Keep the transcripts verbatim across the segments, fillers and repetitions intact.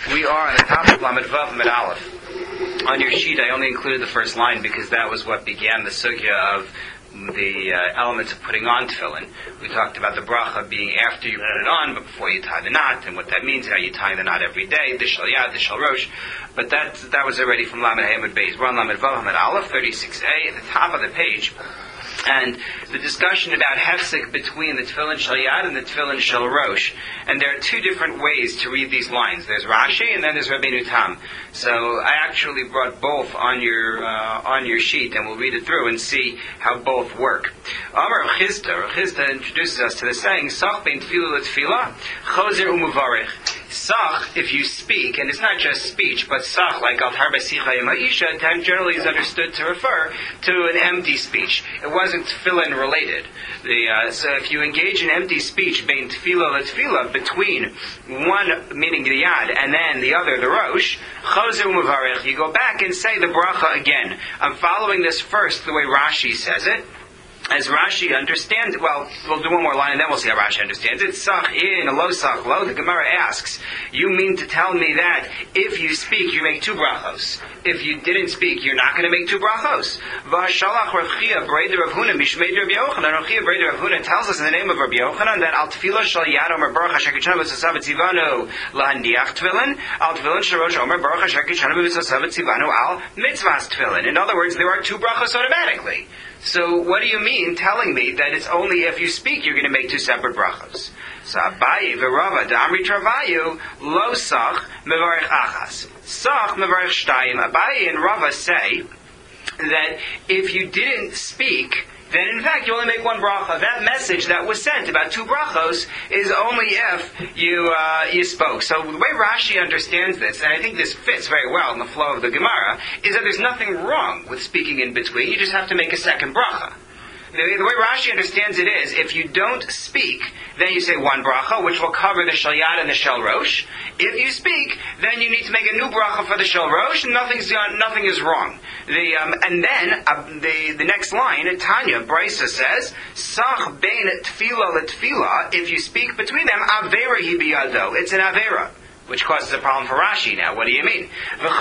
We are on the top of Lamed Vav Med Aleph. On your sheet, I only included the first line because that was what began the sugya of the uh, elements of putting on tefillin. We talked about the bracha being after you put it on, but before you tie the knot, and what that means, how you tie the knot every day, the shal yad, the shal rosh. But that that was already from Lamed Hamid Beis. We're on Lamed Vav Med Aleph, thirty-six A, at the top of the page. And the discussion about hefsek between the tefillin shal yad and the tefillin shal rosh. And there are two different ways to read these lines. There's Rashi and then there's Rabbeinu Tam. So I actually brought both on your uh, on your sheet, and we'll read it through and see how both work. Amar Chizda, Chizda introduces us to the saying, Sach bein tefillah l'tefillah, chozer umuvarech. Sach, if you speak, and it's not just speech, but sach, like al harba sicha yem ha'isha, generally is understood to refer to an empty speech. It wasn't tefillin related. The, uh, so if you engage in empty speech, bein tefillah l'tefillah, between one, meaning the yad, and then the other, the rosh, chozer umuvarech, you go back and say the bracha again. I'm following this first the way Rashi says it. As Rashi understands, well, we'll do one more line and then we'll see how Rashi understands it. Sach in, a lo sach lo. The Gemara asks, you mean to tell me that if you speak, you make two brachos? If you didn't speak, you're not going to make two brachos? V'shalach Rav Chia b'reider Rav Huna mishmei Rav Yochanan. Rav Chia b'reider Rav Huna tells us in the name of Rav Yochanan that al tefillah shal yad omer baruch asher kitshanu v'tzasav tzivanu lahandiach tefillin, al tefillin shal rosh omer baruch asher kitshanu v'tzasav tzivanu al mitzvahs tefillin. In other words, there are two brachos automatically. So what do you mean telling me that it's only if you speak you're going to make two separate brachos? So Abaye v'Rava da'amri travayu lo sach mevarich achas. Sach mevarich shtayim. Abaye and Rava say that if you didn't speak, then in fact you only make one bracha. That message that was sent about two brachos is only if you uh, you spoke. So the way Rashi understands this, and I think this fits very well in the flow of the Gemara, is that there's nothing wrong with speaking in between. You just have to make a second bracha. The, the way Rashi understands it is, if you don't speak, then you say one bracha, which will cover the shal yad and the shal rosh. If you speak, then you need to make a new bracha for the shal rosh, and nothing's, nothing is wrong. The, um, and then, uh, the, the next line, Tanya, Brisa says, Sach bein tefillah letefillah, if you speak between them, avera hi biyado. It's an avera, which causes a problem for Rashi now. What do you mean?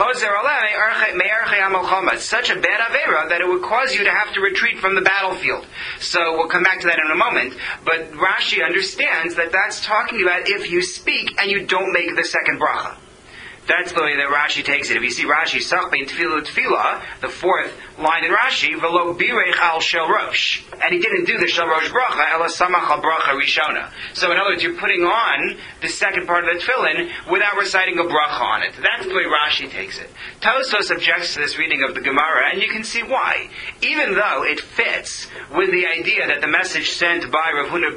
It's such a bad avera that it would cause you to have to retreat from the battlefield. So we'll come back to that in a moment. But Rashi understands that that's talking about if you speak and you don't make the second bracha. That's the way that Rashi takes it. If you see Rashi, Sach bein tefillah tefillah, the fourth line in Rashi, v'lo birech al shel rosh, and he didn't do the shel rosh bracha, ela samach al bracha rishona. So in other words, you're putting on the second part of the tefillin without reciting a bracha on it. That's the way Rashi takes it. Tosfos objects to this reading of the Gemara, and you can see why. Even though it fits with the idea that the message sent by Rav Huna,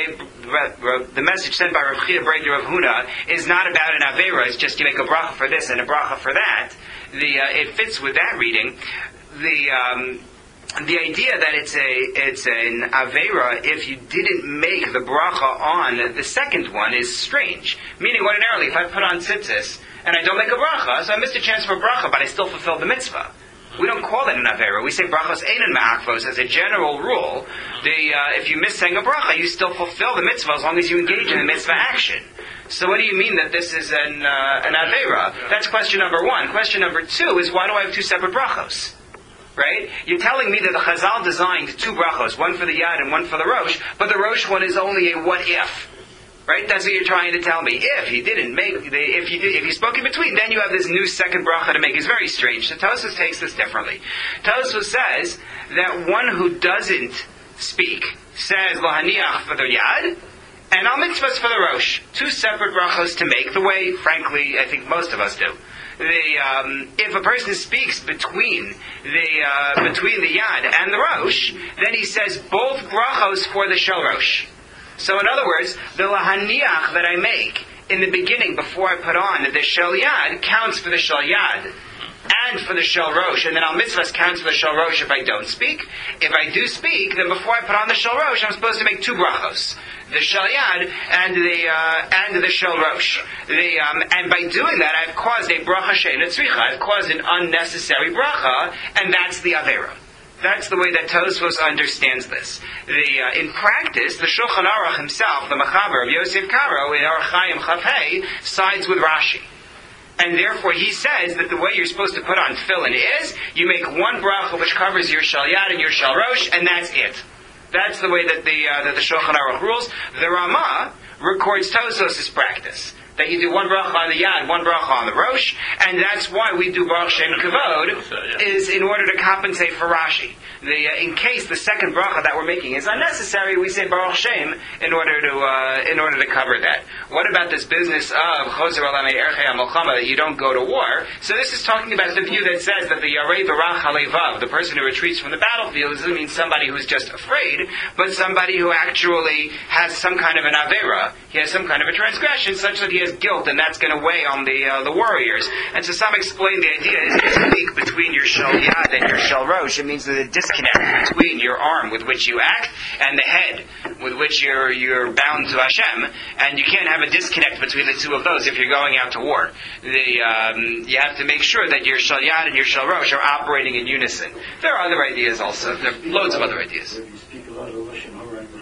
the message sent by Rav Chia b'reider Rav Huna is not about an avera, it's just you make a bracha for this and a bracha for that. The uh, it fits with that reading. The um, the idea that it's a it's an avera if you didn't make the bracha on the second one is strange. Meaning, ordinarily, if I put on tzitzis and I don't make a bracha, so I missed a chance for a bracha, but I still fulfilled the mitzvah. We don't call that an avera. We say brachos einan ma'akvos as a general rule. The uh, if you miss saying a bracha, you still fulfill the mitzvah as long as you engage in the mitzvah action. So what do you mean that this is an uh, an avera? That's question number one. Question number two is, why do I have two separate brachos? Right? You're telling me that the Chazal designed two brachos, one for the yad and one for the rosh, but the rosh one is only a what if. Right? That's what you're trying to tell me. If he didn't make, the, if you did, if you spoke in between, then you have this new second bracha to make. It's very strange. So Tosfos takes this differently. Tosfos says that one who doesn't speak says lahaniach for the yad and al mitzvahs for the rosh. Two separate brachos to make, the way, frankly, I think most of us do. The, um, if a person speaks between the uh, between the yad and the rosh, then he says both brachos for the shel rosh. So in other words, the lahaniach that I make in the beginning before I put on the shel yad counts for the shel yad and for the shel rosh, and then al mitzvahs counts for the shel rosh if I don't speak. If I do speak, then before I put on the shel rosh, I'm supposed to make two brachos: the shel yad and the uh, and the shel rosh. The um, and by doing that, I've caused a bracha she'eina tzricha. I've caused an unnecessary bracha, and that's the avera. That's the way that Tosfos understands this. The, uh, in practice, the Shulchan Aruch himself, the Machaber of Yosef Karo in Orach Chaim Chaf Hei, sides with Rashi. And therefore, he says that the way you're supposed to put on tefillin is you make one bracha which covers your shal yad and your shal rosh, and that's it. That's the way that the uh, that the Shulchan Aruch rules. The Ramah records Tosfos' practice, that you do one bracha on the yad, one bracha on the rosh, and that's why we do Baruch Shem Kavod, is in order to compensate for Rashi. The, uh, in case the second bracha that we're making is unnecessary, we say Baruch Shem in order to uh, in order to cover that. What about this business of Choser Alamei Erchei HaMelchama, that you don't go to war? So this is talking about the view that says that the Yarei Barach Halevav, the person who retreats from the battlefield, doesn't mean somebody who's just afraid, but somebody who actually has some kind of an Avera. He has some kind of a transgression such that he has guilt, and that's going to weigh on the uh, the warriors. And so some explain the idea is this link between your Shal Yad and your Shal Rosh. It means that the disconnect between your arm with which you act and the head with which you're you're bound to Hashem, and you can't have a disconnect between the two of those if you're going out to war. The, um, you have to make sure that your Shal Yad and your Shal Rosh are operating in unison. There are other ideas also. There are loads of other ideas. You speak a lot of Russian over and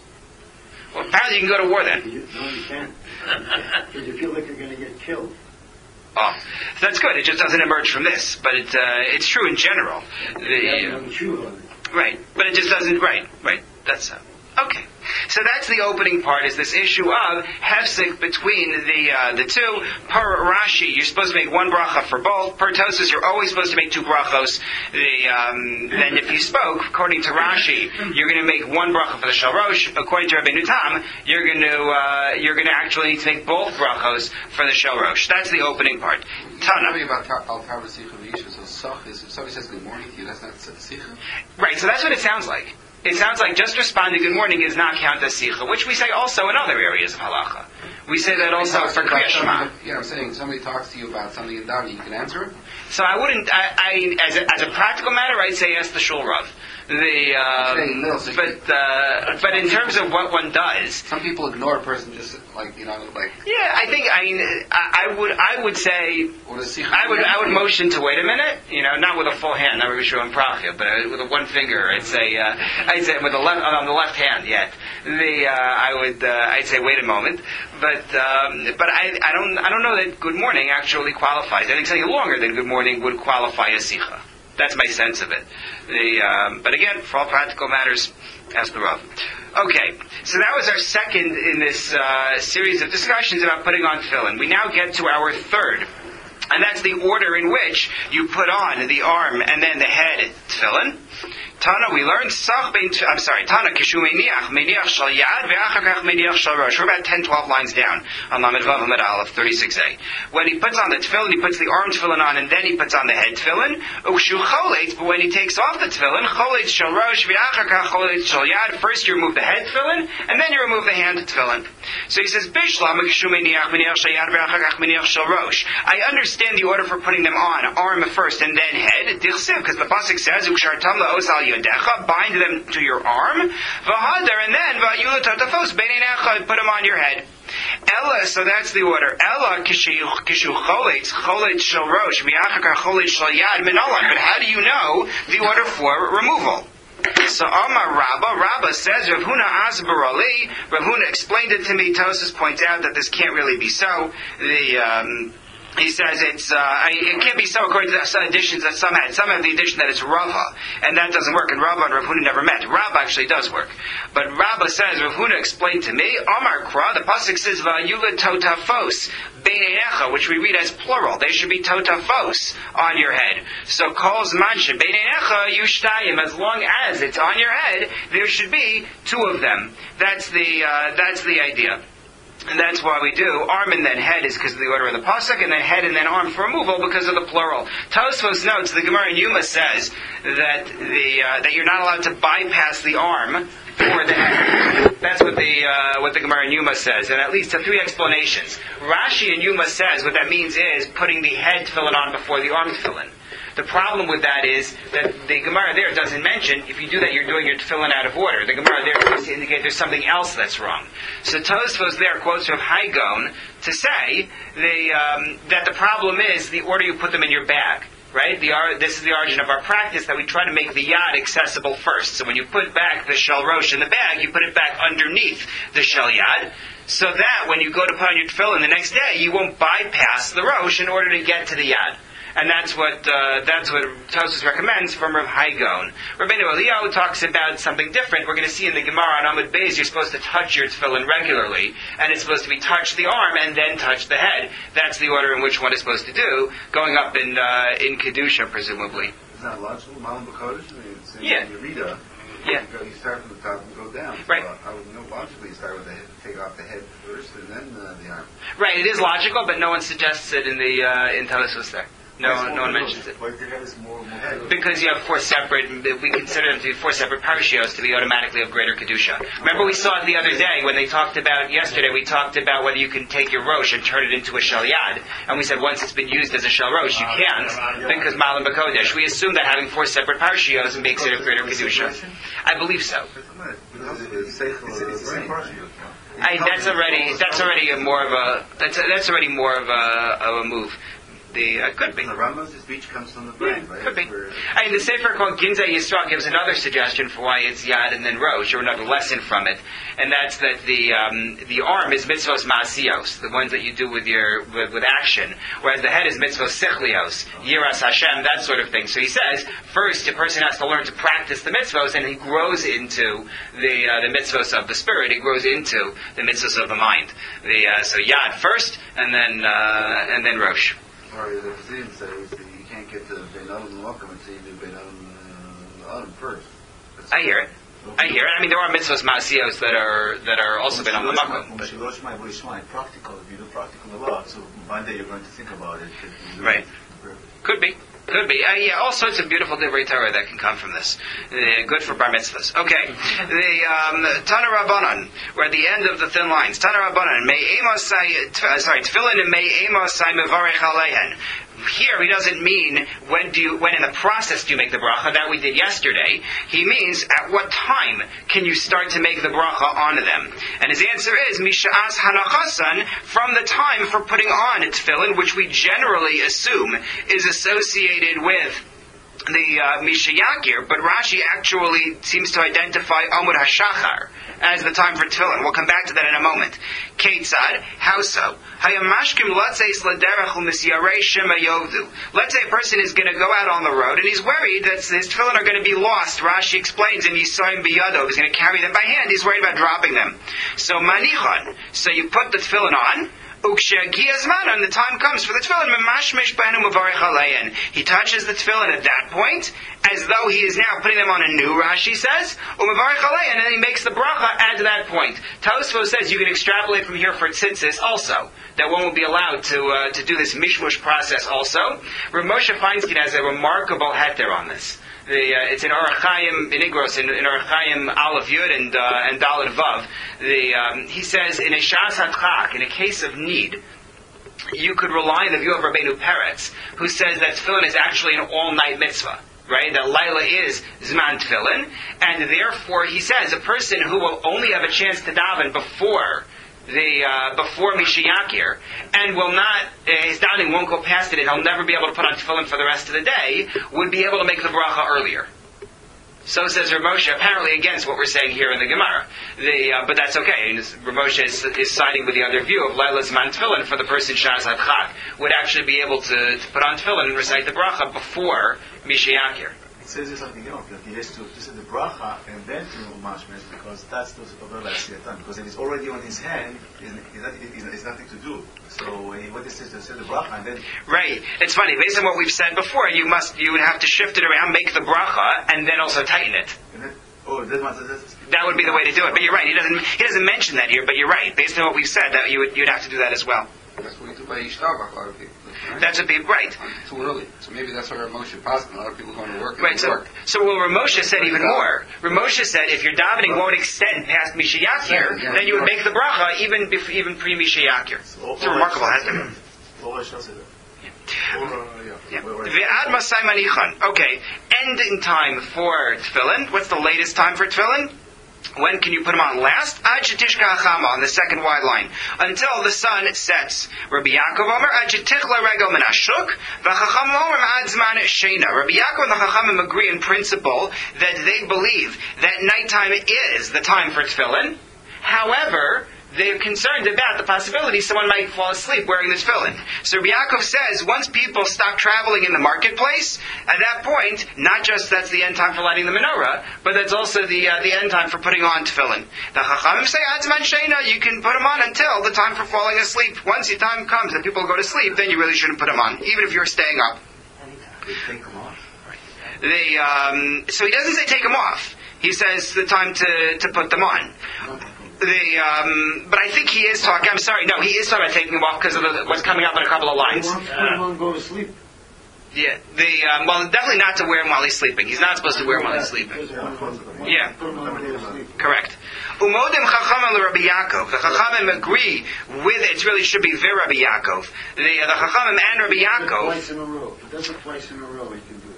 Well, apparently you can go to war then. You, no, you can't. Because you feel like you're going to get killed. Oh, that's good. It just doesn't emerge from this, but it, uh, it's true in general. The, uh, right, but it just doesn't. Right, right. That's uh, okay. So that's the opening part. Is this issue of hefsek between the uh, the two? Per Rashi, you're supposed to make one bracha for both. Per Tosfos, you're always supposed to make two brachos. The um, then, if you spoke according to Rashi, you're going to make one bracha for the Shal Rosh. According to Rabbeinu Tam, you're going to uh, you're going to actually need to make both brachos for the Shal Rosh. That's the opening part. Tana. About Al Tarva Sicha V'Yishu, so Sach is if somebody says good morning to you, that's not Sicha. Right. So that's what it sounds like. It sounds like just responding good morning is not count as sicha, which we say also in other areas of halacha. We say that also for Kriya Shema. Yeah, I'm saying somebody talks to you about something in davening, you can answer it? So I wouldn't, I, I as, a, as a practical matter, I'd say yes, the shul rav. The, um, but uh, but in terms of what one does, some people ignore a person just like you know like. Yeah, I think I mean I, I would I would say I would I would motion to wait a minute, you know, not with a full hand, not Rishu and Prachya, but with a one finger. I'd say uh, I'd say with the left on the left hand yet. The uh, I would uh, I'd say wait a moment, but um, but I I don't I don't know that good morning actually qualifies. I think something longer than good morning would qualify as sicha. That's my sense of it. The, um, but again, for all practical matters, ask the Rav. Okay, so that was our second in this uh, series of discussions about putting on tefillin. We now get to our third, and that's the order in which you put on the arm and then the head tefillin. Tana, we learned, Sach bein, I'm sorry, Tana, Kishu Meniach, Meniach Shal Yad, Ve'achar Kach Meniach Shal Rosh. We're about ten, twelve lines down on Lamed Vav Lamed Aleph, thirty-six A. When he puts on the tefillin, he puts the arm tefillin on, and then he puts on the head tefillin. Ukshu Cholet, but when he takes off the tefillin, Cholet Shal Rosh, Ve'achar Kach Cholet Shal Yad. First you remove the head tefillin, and then you remove the hand tefillin. So he says, Bishlam, Kishu Meniach, Meniach Shal Yad, Ve'achar Kach Meniach Shal Rosh. I understand the order for putting them on, arm first and then head, Dichsiv, because the pasuk says, Ukshartam La'osal Yodecha, bind them to your arm, v'hadar, and then v'ayula tatafos beinenecha, put them on your head. Ella, so that's the order. Ella kishu kishu choletz choletz shel rosh mi'achakar choletz shel yad minalan. But how do you know the order for removal? So Amar Rabba, Rabba says, Rav Huna Asbar Ali. Rav Huna explained it to me. Tosfos points out that this can't really be so. The um, He says it's uh, it can't be so according to the additions that some had. Some have the addition that it's Rava, and that doesn't work. And Rava and Rav Huna never met. Rava actually does work, but Rava says Rav Huna explained to me. Amar Kra, the pasuk says Va'yula totafos beinenecha, which we read as plural. They should be totafos on your head. So calls mancha beinenecha yushtayim. As long as it's on your head, there should be two of them. That's the uh, that's the idea. And that's why we do arm and then head is because of the order of the pasuk, and then head and then arm for removal because of the plural. Tosfos notes the Gemara in Yuma says that the uh, that you're not allowed to bypass the arm for the head. That's what the uh, what the Gemara in Yuma says, and at least to three explanations. Rashi in Yuma says what that means is putting the head tefillin on before the arm tefillin. The problem with that is that the Gemara there doesn't mention, if you do that, you're doing your tefillin out of order. The Gemara there seems to indicate there's something else that's wrong. So Tosfos there quotes from Haigon to say the, um, that the problem is the order you put them in your bag. Right? The, this is the origin of our practice, that we try to make the yad accessible first. So when you put back the shel rosh in the bag, you put it back underneath the shel yad. so that when you go to put on your tefillin the next day, you won't bypass the Rosh in order to get to the Yad. And that's what uh, that's what Tosfos recommends from Rav Haigon. Rabbeinu Eliyahu talks about something different. We're going to see in the Gemara on Amud Beis, you're supposed to touch your tefillin regularly, and it's supposed to be touch the arm and then touch the head. That's the order in which one is supposed to do, going up in uh, in Kedusha, presumably. Is that logical? Malam B'Kodesh? I mean, it's in Yeah. Yerida. Yeah. You, go, you start from the top and go down. Right. So I would know logically you start with the head, take off the head first and then uh, the arm. Right, it is logical, but no one suggests it in the uh, in Tosfos there. No, no one mentions it. But your head is more, more head. Because you have four separate, we consider them to be four separate parashios to be automatically of greater Kedusha. Remember we saw it the other day when they talked about, yesterday we talked about whether you can take your Rosh and turn it into a Shel Yad. And we said once it's been used as a Shel Rosh, you can't, because Malam B'Kodesh. We assume that having four separate parashios makes it of greater Kedusha. I believe so. Because it's the same parashiot. I, that's already, that's already a more of a, that's, that's already more of a, of a move. The, uh, could be. The Rambam's speech comes from the brain, Yeah, right? could be. Where- I mean, the Sefer called Ginzei Yisrael gives another suggestion for why it's Yad and then Rosh, or another lesson from it, and that's that the um, the arm is mitzvos ma'asiyos, the ones that you do with your with, with action, whereas the head is mitzvos sichlios, yiras Hashem, that sort of thing. So he says, first a person has to learn to practice the mitzvos, and he grows into the uh, the mitzvos of the spirit. He grows into the mitzvos of the mind. The uh, so Yad first, and then uh, and then Rosh. Or the Chassidim says that you can't get to Bein Adam and Malkum until you do Bein Adam and Adam first. That's I hear it. I hear it. I mean, there are mitzvahs ma'asiyos that are that are also been on the makom. But Practical, if you do practical a lot, so one day you're going to think about it. Right. Could be. Could be. Uh, yeah, all sorts of beautiful divrei Torah that can come from this. Uh, good for bar mitzvahs. Okay. The um, Tana Rabbanan, we're at the end of the thin lines. Tana Rabbanan, may emosai, uh, sorry, tefillin and may emosai mevarech aleihen. Here he doesn't mean when do you, when in the process do you make the bracha, that we did yesterday. He means at what time can you start to make the bracha onto them. And his answer is misha'as hanachasan, from the time for putting on tefillin, which we generally assume is associated with the uh, Misha Yakir, but Rashi actually seems to identify Amud HaShachar as the time for tefillin. We'll come back to that in a moment. Ketzad, how so? Hayamashkim latzeis laderech u'misyarei shema yovdu. Let's say a person is going to go out on the road and he's worried that his tefillin are going to be lost. Rashi explains in Yisayim biyado, he's going to carry them by hand. He's worried about dropping them. So manichon, so you put the tefillin on. And the time comes for the tefillin. He touches the tefillin at that point, as though he is now putting them on anew, Rashi says, and then he makes the bracha at that point. Tosfos says you can extrapolate from here for tzitzis also, that one will be allowed to uh, to do this mishmush process also. Rav Moshe Feinstein has a remarkable heter on this. The, uh, it's in Orach Chaim in Igros, in, in Orach Chaim Aleph Yud and uh, and Dalet Vav. The um, he says in a Shas HaTchak, in a case of need, you could rely on the view of Rabbeinu Peretz, who says that tefillin is actually an all-night mitzvah. Right, that Laila is Zman Tefillin, and therefore he says a person who will only have a chance to daven before the uh, before Mishiyakir, and will not, uh, his davening won't go past it, and he'll never be able to put on tefillin for the rest of the day, would be able to make the bracha earlier. So says Rav Moshe, apparently against what we're saying here in the Gemara. The, uh, but that's okay. And Rav Moshe is, is siding with the other view of Laila's man tefillin for the person Shaz HaTchak would actually be able to, to put on tefillin and recite the bracha before Mishiyakir. It says there's something else, that he has to, to say the bracha and then to mashmesh, because that's the overlap time. Because if it's already on his hand, it's nothing to do. So when he, what he says to say the bracha and then... Right. It's funny. Based on what we've said before, you must you would have to shift it around, make the bracha, and then also tighten it. And then, oh, that's, that's, that would be the way to do it. But you're right. He doesn't he doesn't mention that here, but you're right. Based on what we've said, that you would you'd have to do that as well. That's what we do by Yishtabach, a lot of people. Right? That's what people, right. Too early. So maybe that's why Rav Moshe passed. A lot of people going to work. Right, so, work. so well, Rav Moshe said even more. Rav Moshe said if your davening won't extend past Mishiyakir, yeah, then you would make the bracha even bef- even pre-Mishiyakir. So, it's a remarkable heter. Okay, end in time for tefillin. What's the latest time for tefillin? When can you put them on last? Ad shetishka hachama, on the second wide line. Until the sun sets. Rabbi Yaakov Omer, ad shetichla regel min hashuk, v'chacham Omer ad zman sheina. Rabbi Yaakov and the Chachamim agree in principle that they believe that nighttime is the time for tefillin. However, they're concerned about the possibility someone might fall asleep wearing the tefillin. So Rabbi Yaakov says, once people stop traveling in the marketplace, at that point, not just that's the end time for lighting the menorah, but that's also the uh, the end time for putting on tefillin. The Chachamim say, Atzman Sheina, you can put them on until the time for falling asleep. Once the time comes and people go to sleep, then you really shouldn't put them on, even if you're staying up. They take them off. They, um, so he doesn't say take them off. He says the time to, to put them on. The, um, but I think he is talking, I'm sorry, no, he is talking about taking them off because of the, what's coming up in a couple of lines. Put them on and go to sleep. Yeah, the, um, well, definitely not to wear him while he's sleeping. He's not supposed to wear him while he's sleeping. Yeah, correct. Umodim Chachamim Rabbi Yaakov. The Chachamim agree with it. It really should be Vir Rabbi Yaakov. The, uh, the Chachamim and Rabbi Yaakov. Twice in a row. If it does it twice in a row, he can do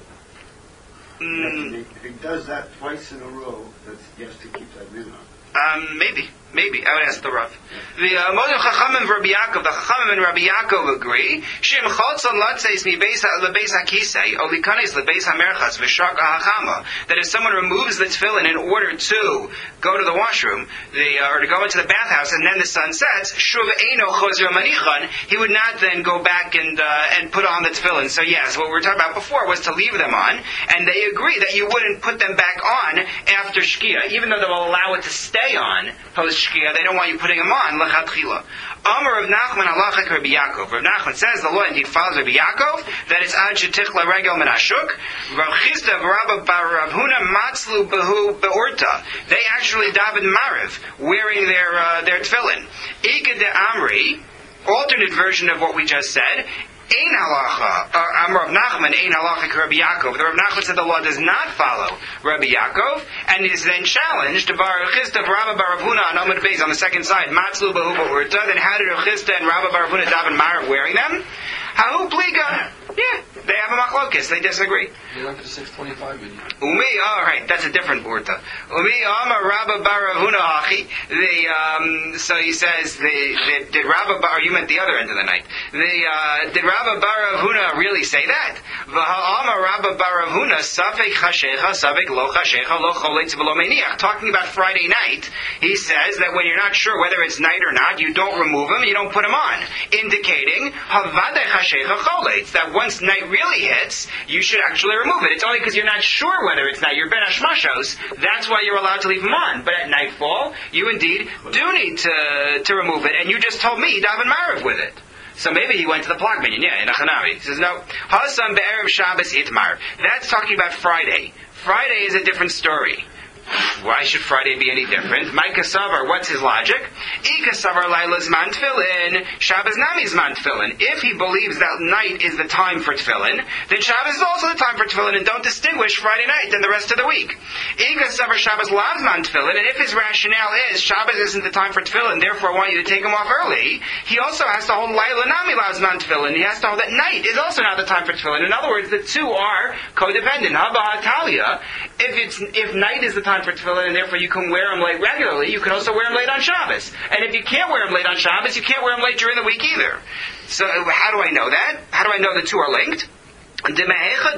it. Mm, If he does that twice in a row, that's, he has to keep that rhythm. um, maybe. Maybe. I would ask the Rav. The uh, Modim Chachamim and Rabbi Yaakov, the Chachamim and Rabbi Yaakov agree. Shem Chotzon Latzeis Mi Beis Lebeis Hakisei O Likanes Lebeis Hamerchas V'Shak Hachama. That if someone removes the tefillin in order to go to the washroom, the, uh, or to go into the bathhouse, and then the sun sets, Shuv Eino Chozer Manichan, he would not then go back and uh, and put on the tefillin. So yes, what we were talking about before was to leave them on, and they agree that you wouldn't put them back on after Shkia, even though they will allow it to stay on post Shkia. They don't want you putting them on lechatchila. Amar Rav Nachman halachak Rabbi Yaakov. Rav Nachman says the law indeed follows Rabbi Yaakov that it's ad shetichla regel min hashuk. Rav Chisda v'Rabba bar Rav Huna matzlu behu beorta. They actually daven mariv wearing their uh, their tefillin. Ika de Amri, alternate version of what we just said. Ein halacha, uh, Amar Rav Nachman, ein halacha Rabbi Yaakov. The Rav Nachman said the law does not follow Rabbi Yaakov, and is then challenged to Bar Chisda Rabba Bar Rav Huna on Amud Beis on the second side. Matzlu Behu Ba'urta. Then how did Rav Chisda and Rabba Bar Rav Huna daven Marav wearing them? Hahu Pliga. Yeah, they have a machlokes. They disagree. They went to the six twenty-five minute. Umi, all right, that's a different urta. Umi Amar Rabba Bar Rav Huna Hachi. The um, so he says the, the did Rabba Bar? You meant the other end of the night. The uh, did Rabba Bar Rav Huna really say that? V'ha'amar Rabba Bar Rav Huna safek chashecha safek lo chashecha lo choletz v'lo meniach. Talking about Friday night, he says that when you're not sure whether it's night or not, you don't remove them, you don't put them on, indicating havadei chashecha choletz, that once night really hits, you should actually remove it. It's only because you're not sure whether it's night. You're ben hashmashos. That's why you're allowed to leave them on. But at nightfall, you indeed do need to to remove it. And you just told me daven mariv with it. So maybe he went to the plug minion, yeah, in Achanavi. He says, no. Hasam be'erev Shabbos itmar. That's talking about Friday. Friday is a different story. Why should Friday be any different? Micah Savar, what's his logic? Ika Savar Laila's man tefillin, Shabbos Nami's man tefillin. If he believes that night is the time for tefillin, then Shabbos is also the time for tefillin, and don't distinguish Friday night and the rest of the week. Ika Savar Shabbos Lav's man tefillin, and if his rationale is Shabbos isn't the time for tefillin, therefore I want you to take him off early, he also has to hold Laila Nami Lav's man tefillin. He has to hold that night is also not the time for tefillin. In other words, the two are codependent. Haba Hatalia, if it's if night is the time for tefillin, and therefore you can wear them late regularly, you can also wear them late on Shabbos. And if you can't wear them late on Shabbos, you can't wear them late during the week either. So how do I know that? How do I know the two are linked? We use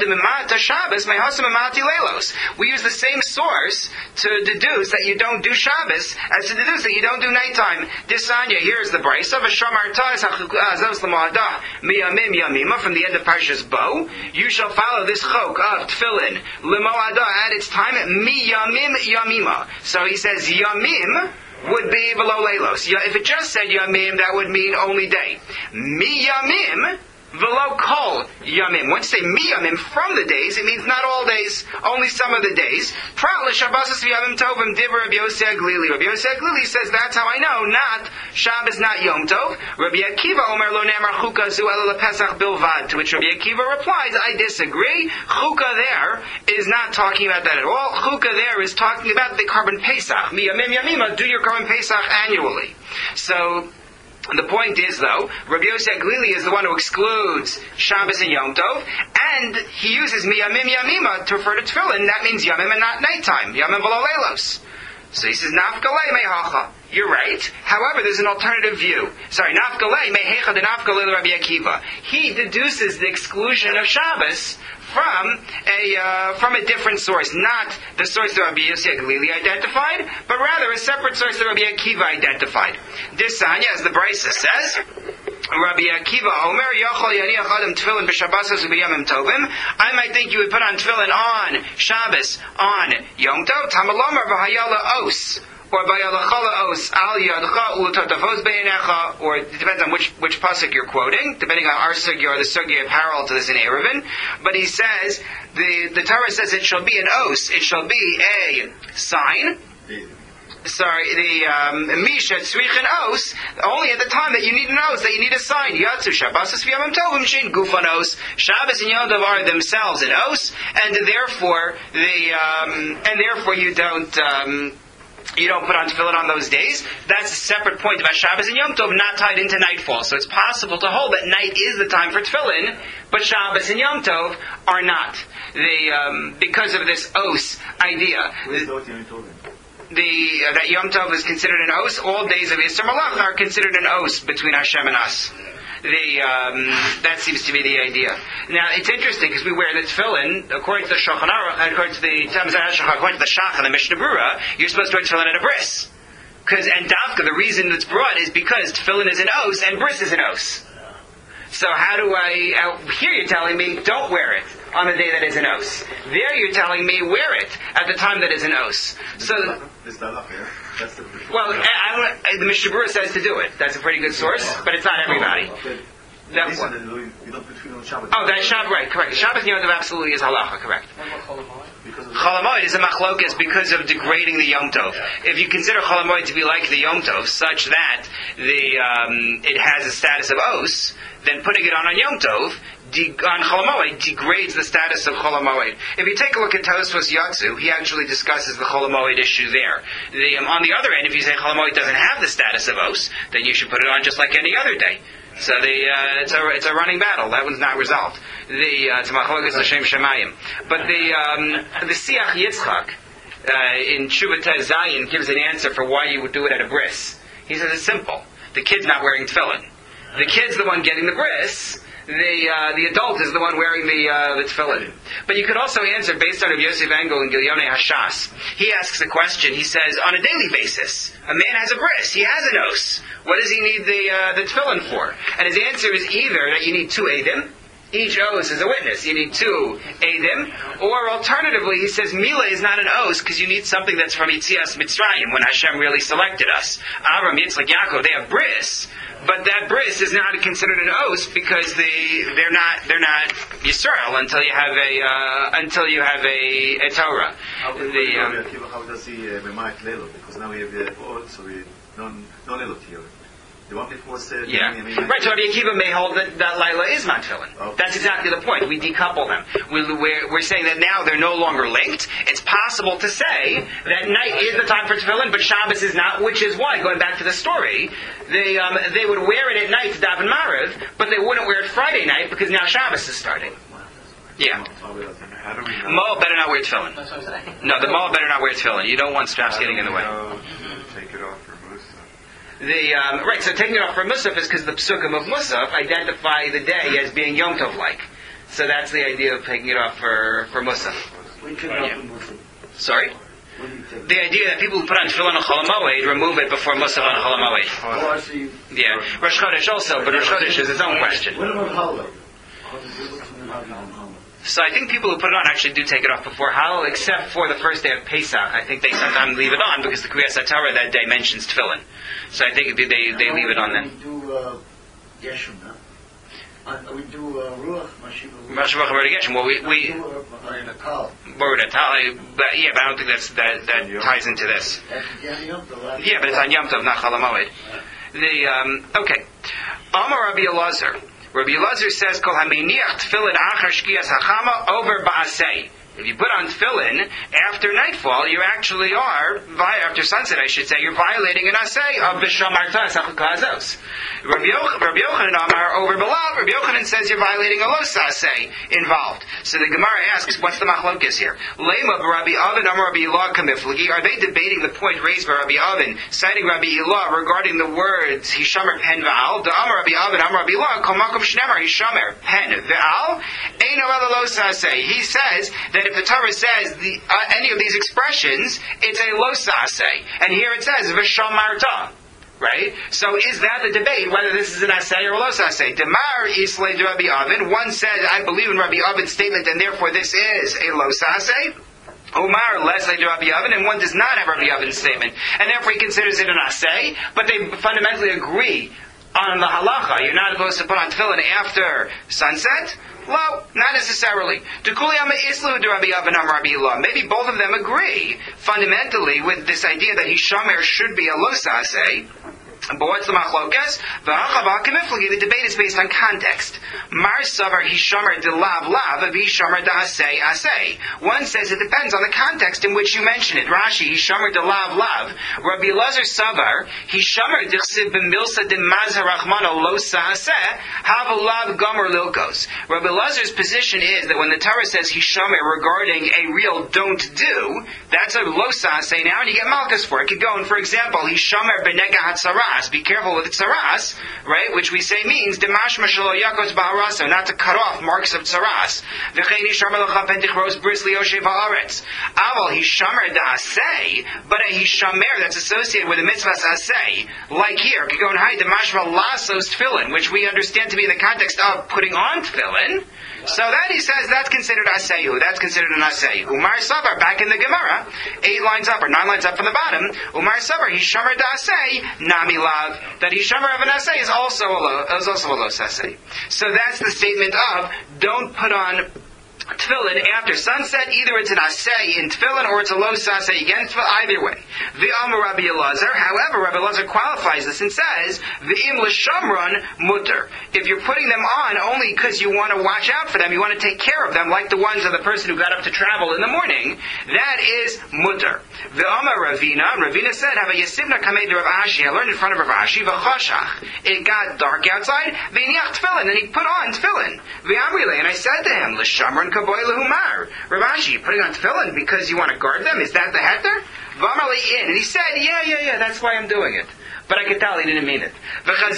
the same source to deduce that you don't do Shabbos as to deduce that you don't do nighttime. Disanya, here's the brisa from the end of Parshas Bo. You shall follow this chok of tefillin l'mo'adah at its time mi yamim yamima. So he says yamim would be below leilos. If it just said yamim, that would mean only day. Mi yamim V'lo kol yamim. Once you say mi yamim from the days, it means not all days, only some of the days. Prat l'shabbos v'yamim tovim divrei Rabbi Yossi Aglili. Rabbi Yossi Aglili says that's how I know. Not Shabbos, not Yom Tov. Rabbi Akiva Omer lo nemar chuka zu ela lePesach bilvad. To which Rabbi Akiva replies, I disagree. Chuka there is not talking about that at all. Chuka there is talking about the Korban Pesach. Mi yamim yamima. Do your Korban Pesach annually. So. The point is, though, Rabbi Yossi Aglili is the one who excludes Shabbos and Yom Tov, and he uses miyamim yamima to refer to tefillin. That means yamim and not nighttime, yamim v'lo leilos. So he says, nafkalei mehacha. You're right. However, there's an alternative view. Sorry, Nafkalei mehecha de Nafkalei Rabbi Akiva. He deduces the exclusion of Shabbos from a uh, from a different source, not the source that Rabbi Yossi Galili identified, but rather a separate source that Rabbi Akiva identified. This Sanya, as the Brisa says, Rabbi Akiva Omer Yochol Yaniach Adam Tefillin b'Shabbosos u'b'Yomim Tovim. I might think you would put on tefillin on Shabbos on Yom Tov. Tamalomer v'Hayala Os. Or bayalachala os al yadcha ulutotavos beinecha, or it depends on which which pasuk you're quoting, depending on our sugya or the sugya parallel to this in Eruvin. But he says the the Torah says it shall be an os, it shall be a sign. Sorry, the um, misha tzrichin os. Only at the time that you need an os, that you need a sign. Yatsu Shabbosos v'Yomim Tovim shein gufan os. Shabbos and Yom Tov are themselves an os, and therefore the um, and therefore you don't. Um, You don't put on tefillin on those days. That's a separate point about Shabbos and Yom Tov, not tied into nightfall. So it's possible to hold that night is the time for tefillin, but Shabbos and Yom Tov are not. The um, because of this os idea. The uh, that Yom Tov is considered an os. All days of Isser Malach are considered an os between Hashem and us. The um, that seems to be the idea. Now it's interesting because we wear the tefillin according to the Shulchan Aruch, according to the according to the Shach and the Mishnah Berurah. You're supposed to wear tefillin at a bris, because and Dafka, the reason it's brought is because tefillin is an os and bris is an os. So how do I? Uh, here you're telling me don't wear it on the day that is an os. There you're telling me wear it at the time that is an os. So. Well, I, I, the Mishnah Berurah says to do it. That's a pretty good source, but it's not everybody. That, what? Oh, that's Shabbos, right, correct. Shabbos Yom Tov absolutely is halacha, correct. Chol Hamoed is a machlokas because of degrading the Yom Tov. If you consider Chol Hamoed to be like the Yom Tov, such that the um, it has a status of os, then putting it on on Yom Tov, de- on Chol Hamoed, degrades the status of Chol Hamoed. If you take a look at Tosfos Yatsu, he actually discusses the Chol Hamoed issue there. The, um, on the other end, if you say Chol Hamoed doesn't have the status of os, then you should put it on just like any other day. So the uh, it's a it's a running battle. That one's not resolved. The uh, Tzemachlokas L'Shem Shemayim, but the um, the Siach Yitzchak uh, in Shuvah Tez Zayin gives an answer for why you would do it at a bris. He says it's simple. The kid's not wearing tefillin. The kid's the one getting the bris. The uh, the adult is the one wearing the uh, the tefillin. But you could also answer based on Rav Yosef Engel and Gilyonei Hashas. He asks a question. He says, on a daily basis, a man has a bris. He has an os. What does he need the uh, the tefillin for? And his answer is either that you need two edim. Each os is a witness. You need two edim. Or alternatively, he says, Mila is not an os because you need something that's from Yitzias Mitzrayim when Hashem really selected us. Avram, Yitzchak, Yaakov, they have bris. But that bris is not considered an os because they they're not they're not Yisrael until you have a uh, until you have a, a Torah. How, the, um, how does he memorize uh, Lelot? Because now we have the old, so we no no Lelot here. The one before said, yeah, right. So Rabbi Akiva may hold that, that Laila is not tefillin. Okay. That's exactly the point. We decouple them. We, we're, we're saying that now they're no longer linked. It's possible to say that night is the time for tefillin, but Shabbos is not. Which is why, going back to the story, they um, they would wear it at night to daven Mariv, but they wouldn't wear it Friday night because now Shabbos is starting. Yeah. Maul better not wear tefillin. No, the Maul better not wear tefillin. You don't want straps getting in the way. Take it off for Musaf. The um, right, so taking it off for Musaf is because the psukim of Musaf identify the day as being Yom Tov like. So that's the idea of taking it off for for Musaf. Yeah. Sorry. The idea that people who put on tefillin on Chol Hamoed remove it before Musaf on Chol Hamoed. Oh, I see. Yeah, Rosh Chodesh also, but Rosh Chodesh is its own question. What about Hallel? So I think people who put it on actually do take it off before Hallel, except for the first day of Pesach. I think they sometimes leave it on because the Kriyas HaTorah that day mentions tefillin. So I think they they, they leave it on then. We do uh, Yeshua. Uh, we do uh, Ruach Mashiach. Mashiach Ruach Geshem. Well, we we. Word Atal. But yeah, but I don't think that's that that ties into this. Yeah, but it's on Yom Tov, not Chol Hamoed. The um, okay. Amar Rabbi Elazar. Rabbi Elazar says, "Kol haminiach tefillin achar shkiyas hachama over ba'asei." If you put on tefillin after nightfall, you actually are, after sunset I should say, you're violating an asay of Vishamarta Sachakazos. Rabbi Yochanan Amar over Balav, Rabbi Yochanan says you're violating a los asay involved. So the Gemara asks, what's the machlokes here? Lema Rabbi Avin Amar Rabbi Ilah Kamiflagi. Are they debating the point raised by Rabbi Avin, citing Rabbi Ilah regarding the words Hishamer Pen Va'al? The Amar Rabbi Avin Amar Rabbi Ilah Komakom Shnemer Hishamer Pen Va'al Eino Ela Los Asay. He says that if the Torah says the, uh, any of these expressions, it's a los asay, and here it says Vishamarta. Right? So is that the debate, whether this is an asay or a los asay? Demar Islay de Rabbi Avin. One says, I believe in Rabbi Avin's statement, and therefore this is a los asay. Omar Leslie de Rabbi Avin, and one does not have Rabbi Avin's statement, and therefore he considers it an asay, but they fundamentally agree on the halacha. You're not supposed to put on tefillin after sunset. Well, not necessarily. Maybe both of them agree fundamentally with this idea that Hishamer should be a los asay. But what's the machlokas? The debate is based on context. Mar savar hishamer de lav lav, of hishamer de asay asay. One says it depends on the context in which you mention it. Rashi, hishamer de lav lav. Rabbi Elazar savar, hishamer dichsiv b'milsa de mazha rachmana losa aseh, have a lav gomer lilkos. Rabbi Elazar's position is that when the Torah says hishamer regarding a real don't do, that's a losa asay now, and you get malchus for it. Keep going. For example, hishamer b'nega hatzara. Be careful with tsaras, right? Which we say means demashma shelo yakos ba'arasa, not to cut off marks of tsaras. V'chein hishamer l'cha pentichros bris liyoshe ba'aretz. Aval hishamer da'asei, but a hishamer that's associated with a mitzvah asei, like here, kigon hai demashma lasos tefillin, which we understand to be in the context of putting on tefillin. So that he says that's considered asayu. That's considered an asayu. Umar Savar, back in the Gemara, eight lines up or nine lines up from the bottom. Umar Savar, Hishamer da'asay, nami lav. That Hishamer of an asay is also a lo, is also a los asay. So that's the statement of don't put on tefillin after sunset. Either it's an asay in tefillin or it's a los asay against either way. The Amar Rabbi Elazar, however, Rabbi Elazar qualifies this and says the im l'shamron mutter. If you're putting them on only because you want to watch out for them, you want to take care of them, like the ones of the person who got up to travel in the morning, that is mutter. The Amar Ravina, Ravina said, "Have a yasivna kamei de Rav Ashi." I learned in front of Rav Ashi. V'choshach. It got dark outside. V'iniach tefillin. Then he put on tefillin. V'amrile, and I said to him, l'shamron kaboy lehumar. Rav Ashi, putting on tefillin because you want to guard them? Is that the heter? V'amrli in, and he said, "Yeah, yeah, yeah. That's why I'm doing it." But I could tell he didn't mean it. I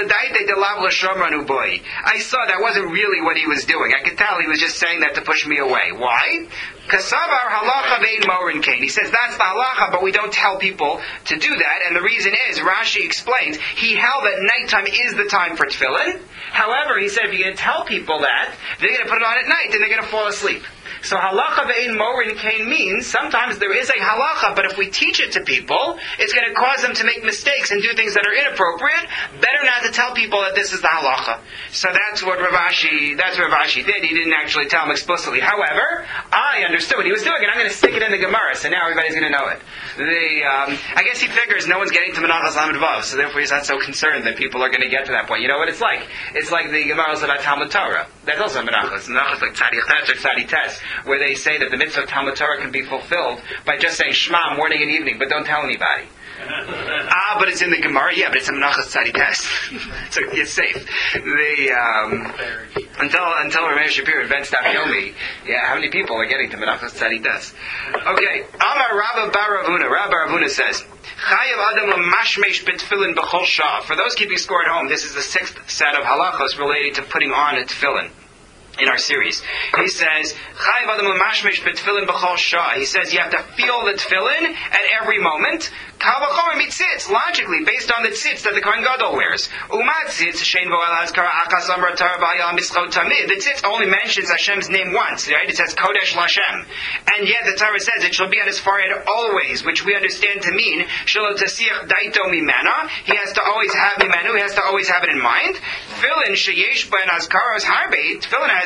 saw that wasn't really what he was doing. I could tell he was just saying that to push me away. Why? Kasavar halacha vein morin kain. He says that's the halacha, but we don't tell people to do that. And the reason is, Rashi explains, he held that nighttime is the time for tefillin. However, he said if you're going to tell people that, they're going to put it on at night and they're going to fall asleep. So halacha ve'in morin kain means sometimes there is a halacha, but if we teach it to people, it's going to cause them to make mistakes and do things that are inappropriate. Better not to tell people that this is the halacha. So that's what Rav Ashi, that's what Rav Ashi did. He didn't actually tell them explicitly. However, I understood what he was doing, and I'm going to stick it in the Gemara, so now everybody's going to know it. The, um, I guess he figures no one's getting to Menachos Lamed Vav, so therefore he's not so concerned that people are going to get to that point. You know what it's like? It's like the Gemaras about Talmud Torah. That's also Menachos. Menachos like Tzadi Ches or Tzadi Tes, where they say that the mitzvah of Talmud Torah can be fulfilled by just saying Shema morning and evening, but don't tell anybody. ah, but it's in the Gemara. Yeah, but it's a Menachos Tzadi Tes. So it's safe. The um, until until Ramesh Shapiro invents Daf Yomi, yeah, how many people are getting to Menachos Tzadi Tes? Okay, Amar Rabba Bar Ravuna. Rabba Bar Ravuna says, Chayav Adam Lamashmesh B'Tefillin B'Chol Shah. For those keeping score at home, this is the sixth set of halachos related to putting on a tefillin in our series. He says, Chayav Adam Lamashmesh B'Tefillin B'Chol Shah. He says you have to feel the tefillin at every moment. Kavachomer mitzitz, logically, based on the tzitz that the Kohen Gadol wears. Umat tzitz, shein vo'el hazkara achas amra tar b'ayam mischot tamid. The tzitz only mentions Hashem's name once, right? It says Kodesh Lashem. And yet the Torah says it shall be on his forehead always, which we understand to mean, shelo tasich daito mimena. He has to always have mimenu, he has to always have it in mind. Tefillin sheyesh ben hazkaros harbe. Tefillin has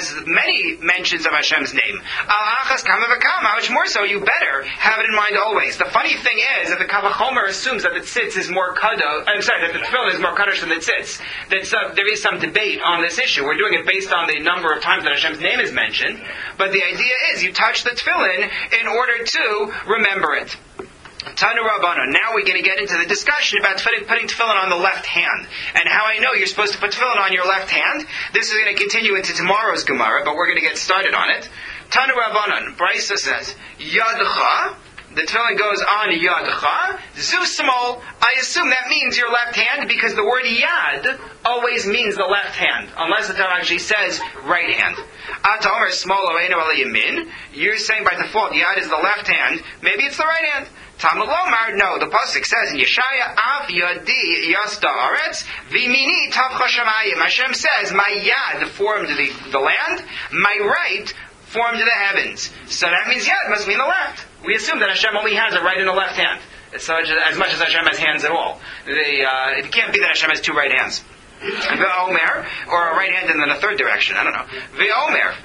has many mentions of Hashem's name. Al achas kama v'kama. How much more so? You better have it in mind always. The funny thing is that the Kavachomer assumes that the tzitz is more kadosh. I'm sorry, that the tefillin is more kadosh than the tzitz. That uh, there is some debate on this issue. We're doing it based on the number of times that Hashem's name is mentioned. But the idea is you touch the tefillin in order to remember it. Tanu Rabbana. Now we're going to get into the discussion about putting, putting tefillin on the left hand. And how I know you're supposed to put tefillin on your left hand. This is going to continue into tomorrow's Gemara, but we're going to get started on it. Tanu Rabbanan. Brisa says, Yadcha. The tefillin goes on Yadcha. Zu small. I assume that means your left hand because the word Yad always means the left hand. Unless the Torah actually says right hand. Ata Omer small oeinu ala yamin. You're saying by default Yad is the left hand. Maybe it's the right hand. Talmud Lomar, no, the pasuk says in Yeshaya, Av Yadi Yasta Aretz, Vimini Tavcha Shamayim. Hashem says, my Yad formed the, the land, my right formed the heavens. So that means Yad must mean the left. We assume that Hashem only has a right and a left hand. So as much as Hashem has hands at all. The, uh, it can't be that Hashem has two right hands. Ve'omer, or a right hand and then a third direction, I don't know. Ve'omer.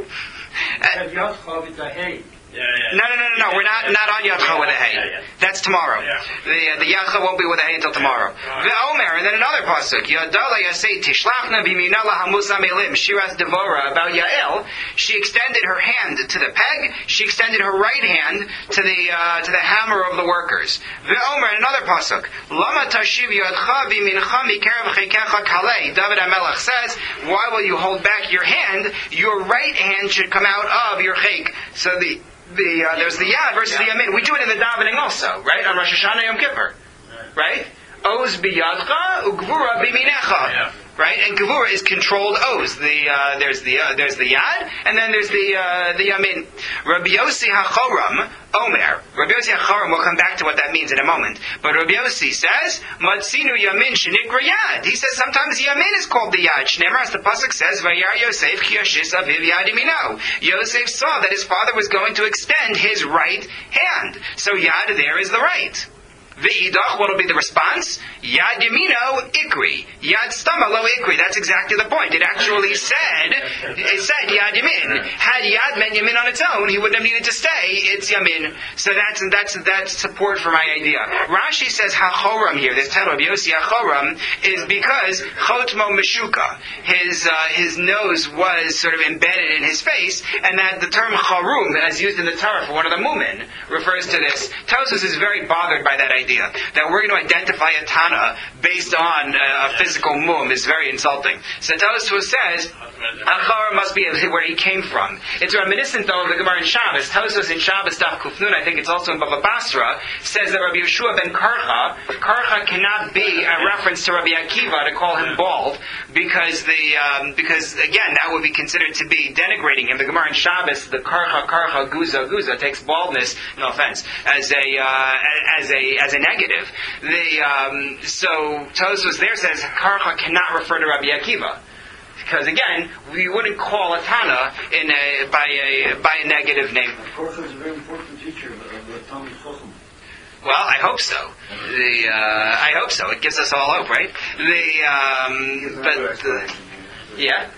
Uh, Yeah, yeah. No, no, no, no, no. We're not not on Yadcha with a Hey. Yeah, yeah. That's tomorrow. Yeah. The uh, the Yadcha won't be with a Hey until tomorrow. The Omer, and then another pasuk. Yadala Yasei Tishlachna Biminala Hamusa Melim Shiras Devora about Yael. She extended her hand to the peg. She extended her right hand to the uh, to the hammer of the workers. The Omer, another pasuk. Lama Tashiv Yadcha Bimincha Mikerev Chekecha Kalei. David HaMelech says, why will you hold back your hand? Your right hand should come out of your chek. So the The, uh, there's the Yad versus the Yamin. We do it in the davening also, right? On Rosh Hashanah Yom Kippur. Right? Oz biyadcha, ugvura biminecha. Right? And Gevura is controlled Oz. The, uh, there's the, uh, there's the Yad, and then there's the, uh, the Yamin. Rabbi Yossi HaChoram, Omer. Rabbi Yossi HaChoram, we'll come back to what that means in a moment. But Rabbi Yossi says, Matzinu Yamin Shenikra Yad. He says sometimes Yamin is called the Yad. Shneimar, as the pasuk says, Vayar Yosef Kiyashis Aviv Yad Yamino. Yosef saw that his father was going to extend his right hand. So Yad there is the right. V'idach, what will be the response? Yad Yamino Ikri. Yad Stama Lo Ikri. That's exactly the point. It actually said, it said Yad Yamin. Had Yad meant Yamin on its own, he wouldn't have needed to say it's Yamin. So that's that's that's support for my idea. Rashi says HaChoram here, this title of Yossi HaChoram, is because Chotmo Meshuka, his uh, his nose was sort of embedded in his face, and that the term Charum, as used in the Torah for one of the Mumin, refers to this. Tosfos is very bothered by that idea. That we're going to identify a Tana based on uh, a physical mum is very insulting. So Tosfos says, Achara must be where he came from. It's reminiscent though of the Gemara in Shabbos. Tosfos in Shabbos Daf Kufnun, I think it's also in Bava Basra, says that Rabbi Yeshua ben Karcha, Karcha cannot be a reference to Rabbi Akiva to call him bald, because the um, because again that would be considered to be denigrating him. The Gemara in Shabbos, the Karcha Karcha Guza Guza takes baldness, no offense, as a uh, as a as a negative. The um, so Tosfos there says Karcha cannot refer to Rabbi Akiva. Because again, we wouldn't call a Tana in a, by a by a negative name. Karcha is a very important teacher of the Talmud Chacham. Well, I hope so. The uh, I hope so. It gives us all hope, right? The um, but uh, yeah,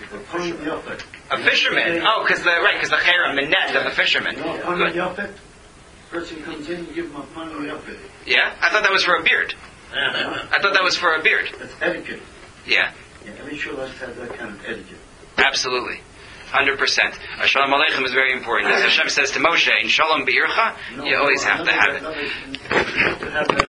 a fisherman. Oh, because the right, because the cherem, the net of the fisherman. Good. Person comes in, you give him a pan yafet. Yeah, I thought that was for a beard. I thought that was for a beard. That's etiquette. Yeah. Yeah, every shul has to have that kind of etiquette. Absolutely. one hundred percent. Shalom Aleichem is very important. As Hashem says to Moshe, in Shalom Be'ircha, you always have to have it.